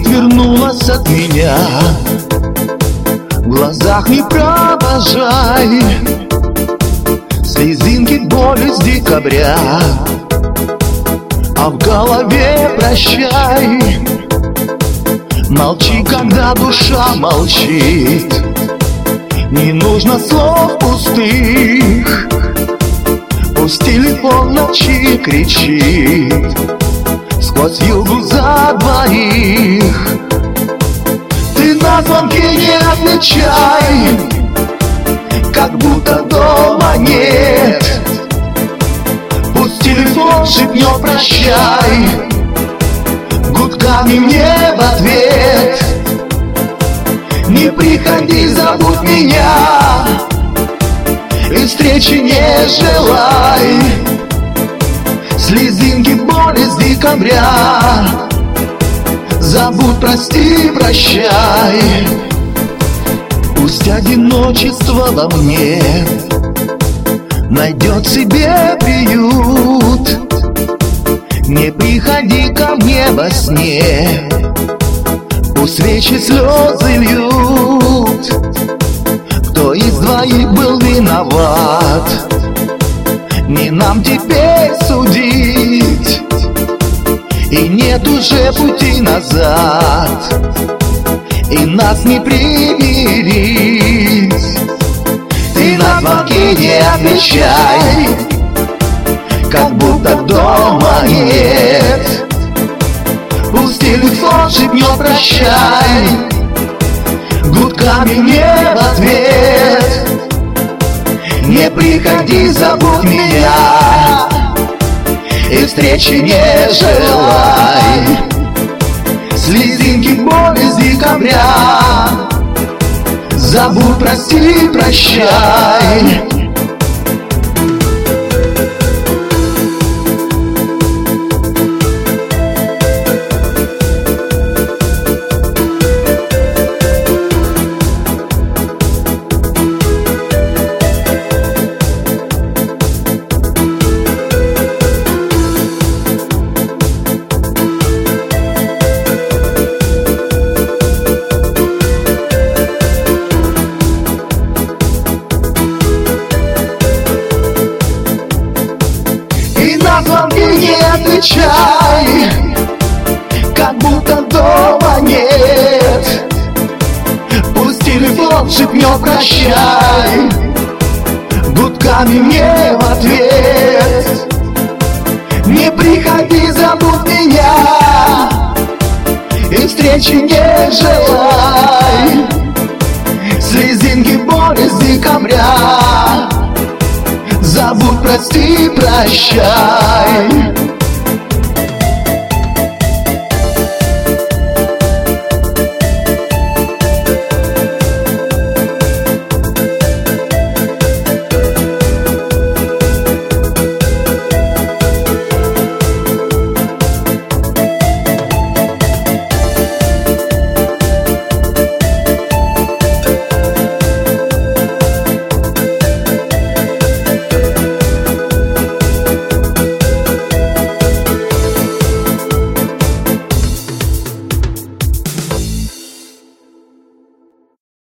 отвернулась от меня. В глазах не провожай слезинки боли с декабря, а в голове прощай. Молчи, когда душа молчит. Не нужно слов пустых, пусть телефон ночи кричит сквозь югу за двоих. Ты на звонки не отвечай, как будто дома нет. Пусть телефон шепнет прощай гудками мне в ответ. Не приходи, забудь меня, и встречи не желай. Слезинки боли с декабря, забудь, прости, прощай. Пусть одиночество во мне найдет себе приют. Не приходи ко мне во сне, пусть свечи слезы льют. Кто из двоих был виноват, не нам теперь судить. И нет уже пути назад, и нас не примирить. Ты на звонки не отвечай, как будто дома нет. Пусть телефон шепнет прощай гудками мне в ответ. Не приходи, забудь меня, и встречи не желай. Слезинки боли с декабря, забудь, прости, прощай. На звонки не отвечай, как будто дома нет. Пусть телефон шепнет прощай гудками мне в ответ. Не приходи, забудь меня, и встречи не желай. Слезинки боли с декабря, забудь, прости, прощай.